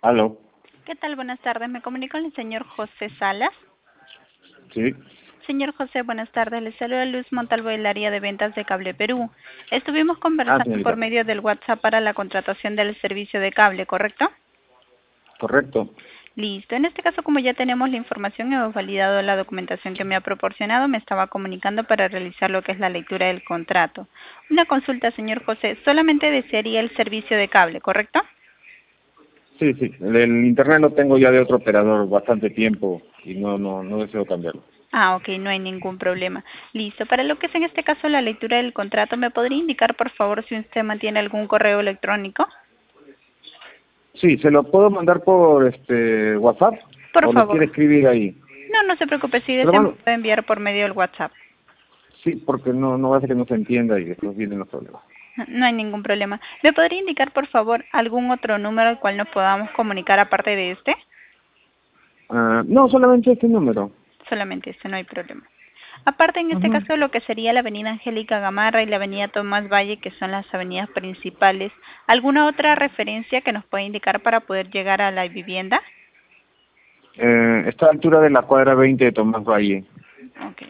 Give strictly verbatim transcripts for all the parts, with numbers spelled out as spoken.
Aló. ¿Qué tal? Buenas tardes. Me comunico con el señor José Salas. Sí. Señor José, buenas tardes. Le saluda Luz Montalvo del área de ventas de Cable Perú. Estuvimos Ah, conversando por señorita. medio del WhatsApp para la contratación del servicio de cable, ¿correcto? Correcto. Listo. En este caso, como ya tenemos la información, hemos validado la documentación que me ha proporcionado, me estaba comunicando para realizar lo que es la lectura del contrato. Una consulta, señor José. Solamente desearía el servicio de cable, ¿correcto? Sí, sí. El internet lo tengo ya de otro operador bastante tiempo y no, no, no deseo cambiarlo. Ah, ok, no hay ningún problema. Listo. Para lo que es en este caso la lectura del contrato, ¿me podría indicar, por favor, si usted mantiene algún correo electrónico? Sí, ¿se lo puedo mandar por este WhatsApp Por o lo favor. quiere escribir ahí? No, no se preocupe, si Se lo desea me mando. puede enviar por medio del WhatsApp. Sí, porque no, no va a ser que no se entienda y después vienen los problemas. No hay ningún problema. ¿Me podría indicar, por favor, algún otro número al cual nos podamos comunicar aparte de este? Ah, no, solamente este número. Solamente este, no hay problema. Aparte, en este Ujú. caso, lo que sería la avenida Angélica Gamarra y la avenida Tomás Valle, que son las avenidas principales, ¿alguna otra referencia que nos pueda indicar para poder llegar a la vivienda? Eh, está a la altura de la cuadra veinte de Tomás Valle. Ok,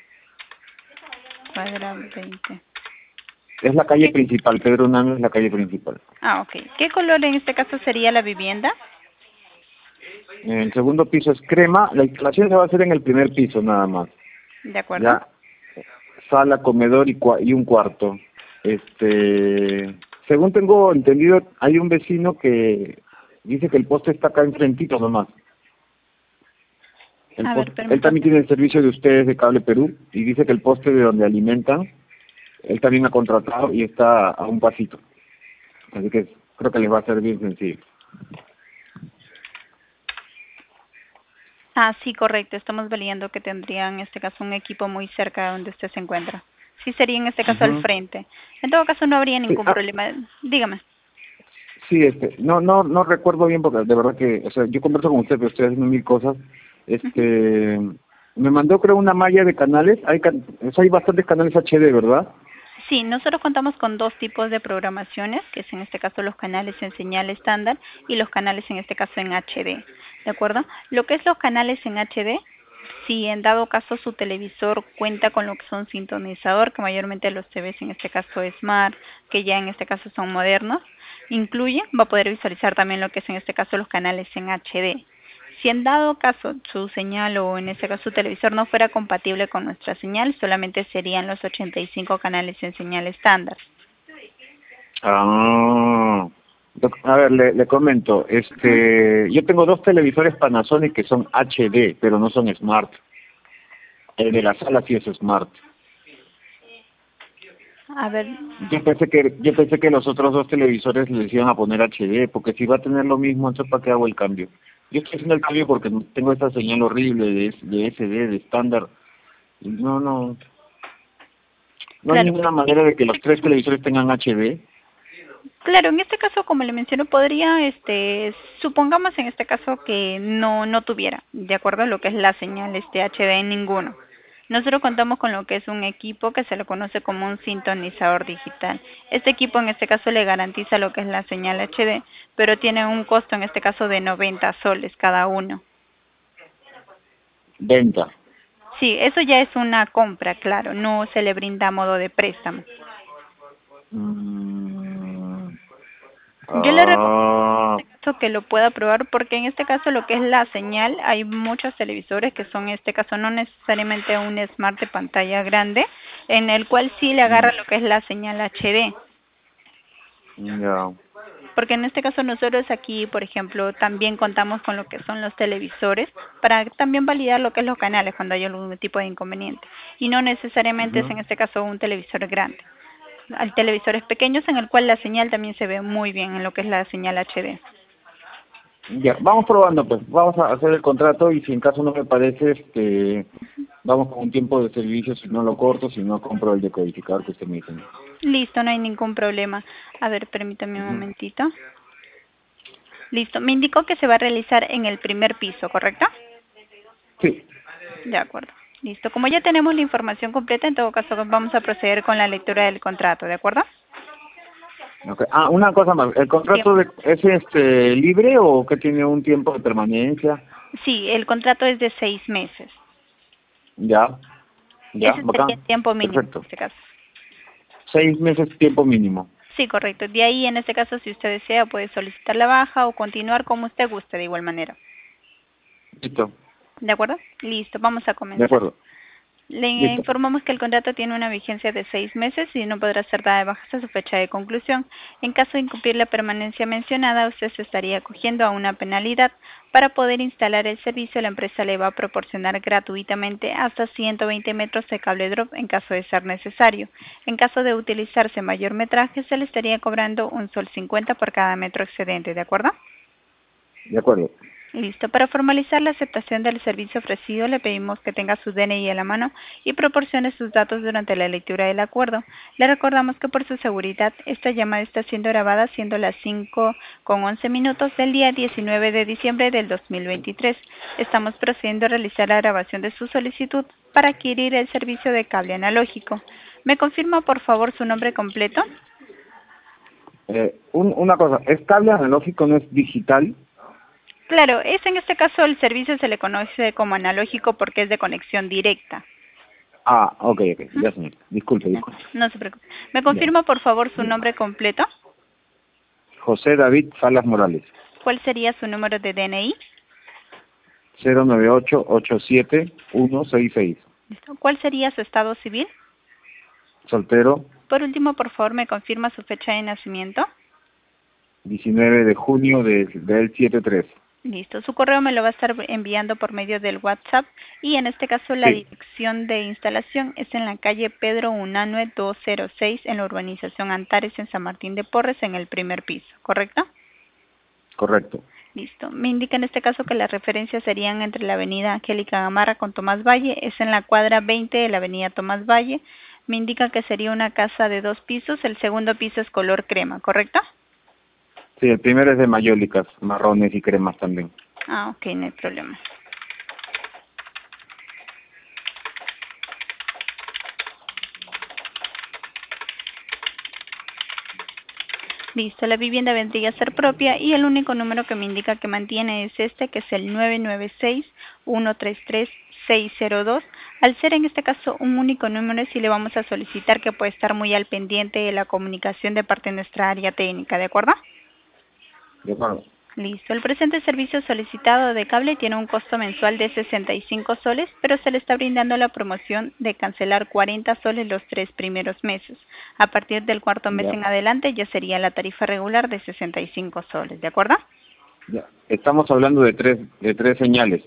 cuadra veinte. Es la calle ¿Qué? principal, Pedro Unán es la calle principal. Ah, ok. ¿Qué color en este caso sería la vivienda? El segundo piso es crema, la instalación se va a hacer en el primer piso nada más. ¿De acuerdo? Ya, sala, comedor y, cua- y un cuarto. Este, según tengo entendido, hay un vecino que dice que el poste está acá enfrentito nomás. El A ver, poste, él permítame. también tiene el servicio de ustedes de Cable Perú y dice que el poste de donde alimentan, él también ha contratado y está a un pasito. Así que creo que les va a ser bien sencillo. Ah, sí, correcto. Estamos validando que tendría en este caso un equipo muy cerca de donde usted se encuentra. Sí, sería en este caso al Ujú. frente. En todo caso, no habría Sí, ningún ah, problema. Dígame. sí, este, no, no, no recuerdo bien porque de verdad que, o sea, yo converso con usted, pero estoy haciendo mil cosas. Ujú. Este, me mandó creo una malla de canales, hay, can- o sea, hay bastantes canales H D, ¿verdad? Sí, nosotros contamos con dos tipos de programaciones, que es en este caso los canales en señal estándar y los canales en este caso en H D. ¿De acuerdo? Lo que es los canales en H D, si en dado caso su televisor cuenta con lo que son sintonizador, que mayormente los T Vs en este caso es Smart, que ya en este caso son modernos, incluye, va a poder visualizar también lo que es en este caso los canales en H D. Si en dado caso su señal o en este caso su televisor no fuera compatible con nuestra señal, solamente serían los ochenta y cinco canales en señal estándar. Ah, doc- a ver, le, le comento, Ujú. este, yo tengo dos televisores Panasonic que son H D, pero no son Smart. El de la sala sí es Smart. A ver, Yo pensé que, yo pensé que los otros dos televisores les iban a poner H D, porque si va a tener lo mismo, entonces ¿para qué hago el cambio? Yo estoy haciendo el cambio porque tengo esta señal horrible de, S- de S D, de estándar. Y No, no, no hay claro, ninguna manera de que los tres televisores tengan H D. claro, en este caso, como le menciono, podría, este, supongamos en este caso que no, no tuviera, de acuerdo a lo que es la señal este H D en ninguno. Nosotros contamos con lo que es un equipo que se le conoce como un sintonizador digital. Este equipo en este caso le garantiza lo que es la señal H D, pero tiene un costo en este caso de noventa soles cada uno. Venta. Sí, eso ya es una compra, claro, no se le brinda a modo de préstamo. Mm, Yo le recomiendo ah, en este caso que lo pueda probar porque en este caso lo que es la señal, hay muchos televisores que son en este caso no necesariamente un smart de pantalla grande, en el cual sí le mm, agarra lo que es la señal H D. ya. Porque en este caso nosotros aquí, por ejemplo, también contamos con lo que son los televisores para también validar lo que es los canales cuando hay algún tipo de inconveniente. Y no necesariamente es Ujú. en este caso un televisor grande. Hay televisores pequeños en el cual la señal también se ve muy bien en lo que es la señal H D. Ya, vamos probando pues, vamos a hacer el contrato y si en caso no me parece, este, vamos con un tiempo de servicio, si no lo corto, si no compro el decodificador que usted me dice. Listo, no hay ningún problema. A ver, permítame un Ujú. momentito. Listo, me indicó que se va a realizar en el primer piso, ¿correcto? Sí, De acuerdo. Listo, como ya tenemos la información completa, en todo caso vamos a proceder con la lectura del contrato, ¿de acuerdo? Okay. Ah, una cosa más, ¿el contrato de, es este libre o que tiene un tiempo de permanencia? Sí, el contrato es de seis meses. Ya, ya, Ese sería bacán, el tiempo mínimo en perfecto. este caso. Seis meses tiempo mínimo. Sí, correcto. De ahí, en este caso, si usted desea, puede solicitar la baja o continuar como usted guste de igual manera. Listo, ¿De acuerdo? Listo, vamos a de comenzar. acuerdo, Le listo. informamos que el contrato tiene una vigencia de seis meses y no podrá ser dada de baja hasta su fecha de conclusión. En caso de incumplir la permanencia mencionada, usted se estaría acogiendo a una penalidad. Para poder instalar el servicio, la empresa le va a proporcionar gratuitamente hasta ciento veinte metros de cable drop en caso de ser necesario. En caso de utilizarse mayor metraje, se le estaría cobrando un sol cincuenta por cada metro excedente, ¿de acuerdo? De acuerdo. Listo. Para formalizar la aceptación del servicio ofrecido, le pedimos que tenga su D N I a la mano y proporcione sus datos durante la lectura del acuerdo. Le recordamos que por su seguridad, esta llamada está siendo grabada siendo las cinco con once minutos del día diecinueve de diciembre del dos mil veintitrés. Estamos procediendo a realizar la grabación de su solicitud para adquirir el servicio de cable analógico. ¿Me confirma, por favor, su nombre completo? Eh, un, una cosa, ¿es cable analógico, no es digital? Claro, es en este caso el servicio se le conoce como analógico porque es de conexión directa. Ah, ok, ok, Ujú. ya señor. Disculpe, No, disculpe. no se preocupe. ¿Me Ya, confirma, por favor, su ya. nombre completo? José David Salas Morales, ¿Cuál sería su número de D N I? cero nueve ocho ocho siete uno seis seis. ¿Listo? ¿Cuál sería su estado civil? Soltero, Por último, por favor, me confirma su fecha de nacimiento. diecinueve de junio de, del setenta y tres. Listo. Su correo me lo va a estar enviando por medio del WhatsApp y en este caso la Sí, dirección de instalación es en la calle Pedro Unanue doscientos seis en la urbanización Antares en San Martín de Porres en el primer piso, ¿correcto? correcto. Listo. Me indica en este caso que las referencias serían entre la avenida Angélica Gamarra con Tomás Valle, es en la cuadra veinte de la avenida Tomás Valle. Me indica que sería una casa de dos pisos, el segundo piso es color crema, ¿correcto? Sí, el primero es de mayólicas, marrones y cremas también. Ah, ok, no hay problema. Listo, la vivienda vendría a ser propia y el único número que me indica que mantiene es este, que es el nueve nueve seis, uno tres tres, seis cero dos. Al ser en este caso un único número, sí le vamos a solicitar que pueda estar muy al pendiente de la comunicación de parte de nuestra área técnica, ¿de acuerdo? De acuerdo. Listo. El presente servicio solicitado de cable tiene un costo mensual de sesenta y cinco soles, pero se le está brindando la promoción de cancelar cuarenta soles los tres primeros meses. A partir del cuarto mes Ya, en adelante ya sería la tarifa regular de sesenta y cinco soles, ¿de acuerdo? ya. Estamos hablando de tres, de tres señales.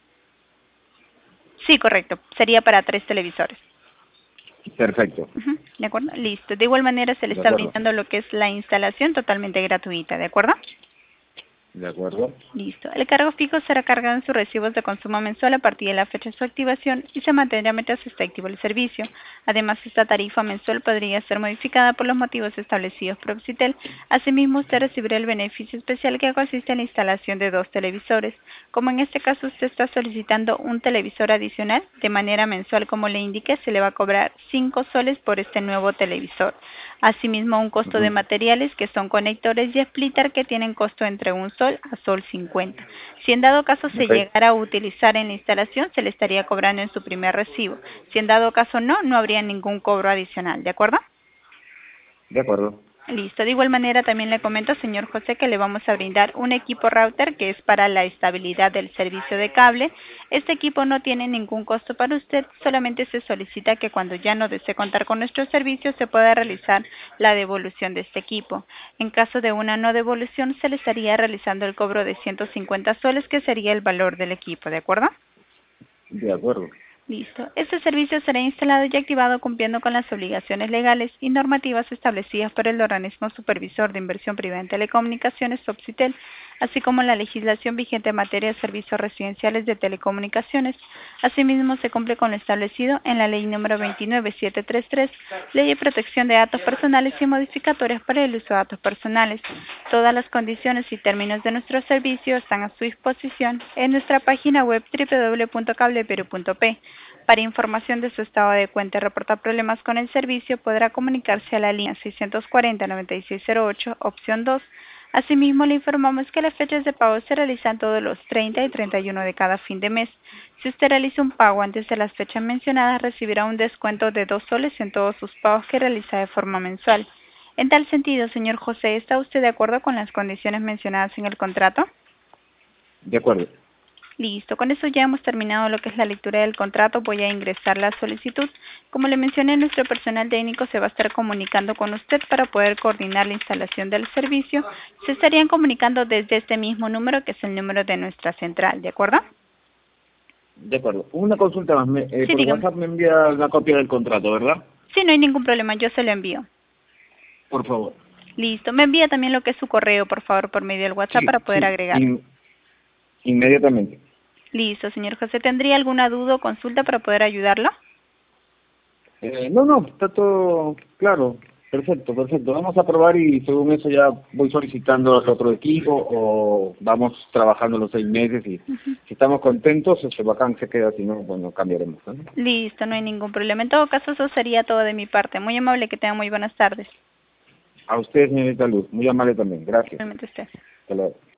Sí, correcto. Sería para tres televisores. Perfecto. Ujú, ¿de acuerdo? Listo. De igual manera se le De está acuerdo. brindando lo que es la instalación totalmente gratuita, ¿de acuerdo? De acuerdo. Listo. El cargo fijo será cargado en sus recibos de consumo mensual a partir de la fecha de su activación y se mantendrá mientras esté activo el servicio. Además, esta tarifa mensual podría ser modificada por los motivos establecidos por Obsitel. Asimismo, usted recibirá el beneficio especial que consiste en la instalación de dos televisores. Como en este caso usted está solicitando un televisor adicional, de manera mensual, como le indiqué, se le va a cobrar cinco soles por este nuevo televisor. Asimismo, un costo de Ujú. materiales que son conectores y splitter que tienen costo entre un sol a sol cincuenta. Si en dado caso se Ok, llegara a utilizar en la instalación, se le estaría cobrando en su primer recibo. Si en dado caso no, no habría ningún cobro adicional, ¿de acuerdo? de acuerdo. Listo. De igual manera también le comento, señor José, que le vamos a brindar un equipo router que es para la estabilidad del servicio de cable. Este equipo no tiene ningún costo para usted, solamente se solicita que cuando ya no desee contar con nuestros servicios se pueda realizar la devolución de este equipo. En caso de una no devolución, se le estaría realizando el cobro de ciento cincuenta soles, que sería el valor del equipo, ¿de acuerdo? De acuerdo. Listo. Este servicio será instalado y activado cumpliendo con las obligaciones legales y normativas establecidas por el organismo supervisor de inversión privada en telecomunicaciones, Obsitel, así como la legislación vigente en materia de servicios residenciales de telecomunicaciones. Asimismo, se cumple con lo establecido en la Ley número veintinueve mil setecientos treinta y tres, Ley de Protección de Datos Personales y modificatorias para el uso de datos personales. Todas las condiciones y términos de nuestro servicio están a su disposición en nuestra página web doble u doble u doble u punto cableperú punto pe. Para información de su estado de cuenta y reportar problemas con el servicio, podrá comunicarse a la línea seiscientos cuarenta, noventa y seis cero ocho, opción dos. Asimismo, le informamos que las fechas de pago se realizan todos los treinta y treinta y uno de cada fin de mes. Si usted realiza un pago antes de las fechas mencionadas, recibirá un descuento de dos soles en todos sus pagos que realiza de forma mensual. En tal sentido, señor José, ¿está usted de acuerdo con las condiciones mencionadas en el contrato? De acuerdo. Listo, con eso ya hemos terminado lo que es la lectura del contrato. Voy a ingresar la solicitud. Como le mencioné, nuestro personal técnico se va a estar comunicando con usted para poder coordinar la instalación del servicio. Se estarían comunicando desde este mismo número, que es el número de nuestra central, ¿de acuerdo? De acuerdo. Una consulta más. Me, eh, Sí, por dígame. WhatsApp me envía una copia del contrato, ¿verdad? Sí, no hay ningún problema, yo se lo envío. Por favor. Listo, me envía también lo que es su correo, por favor, por medio del WhatsApp para Sí, poder sí. agregarlo. In- inmediatamente. Listo, señor José, ¿tendría alguna duda o consulta para poder ayudarlo? Eh, no, no, está todo claro. Perfecto, perfecto. Vamos a probar y según eso ya voy solicitando al otro equipo o vamos trabajando los seis meses y Ujú. si estamos contentos, ese bacán se queda, si no, bueno, cambiaremos, ¿no? Listo, no hay ningún problema. En todo caso, eso sería todo de mi parte. Muy amable, que tenga muy buenas tardes. A usted, señorita Luz, muy amable también. Gracias. Realmente usted. Hasta luego.